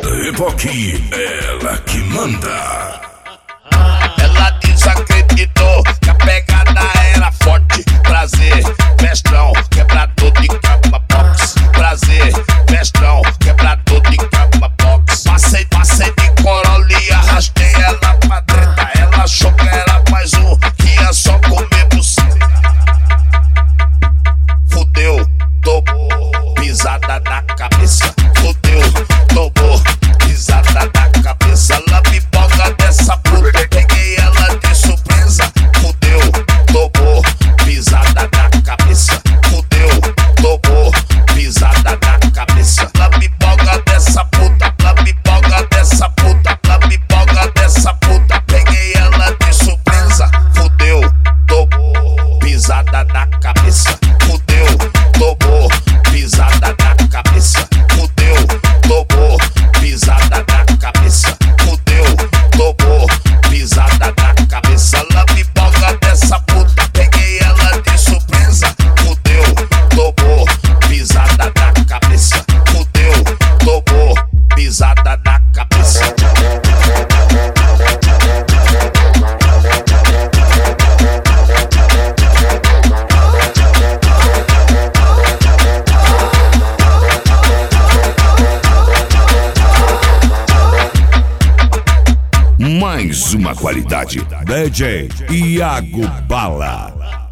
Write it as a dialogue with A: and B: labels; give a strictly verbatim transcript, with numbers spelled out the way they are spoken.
A: Epoque, ela que manda.
B: Ela desacreditou que a pegada era forte. Prazer, mestrão, quebrador de cama box. Prazer, mestrão, quebrador de cama box. Passei, passei de Corolla e arrastei ela pra treta. Ela achou que era mais um, que ia só comer buceta. Fudeu, tomou pisada na cabeça. Fudeu, tomou pisada na cabeça. Ela me boga dessa puta, eu peguei ela de surpresa. Fudeu, tomou pisada na cabeça. Fudeu, tomou pisada na cabeça. Ela me boga dessa puta, ela me boga dessa puta, ela me boga dessa puta. Peguei ela de surpresa. Fudeu, tomou pisada na cabeça. Fudeu, tomou pisada na cabeça. Fudeu, tomou pisada na cabeça. Fudeu, tomou pisada na cabeça. Ela me boga dessa puta, peguei ela de surpresa. Fudeu, tomou pisada na cabeça. Fudeu, tomou pisada na cabeça.
A: Mais uma qualidade. D J Iago Bala.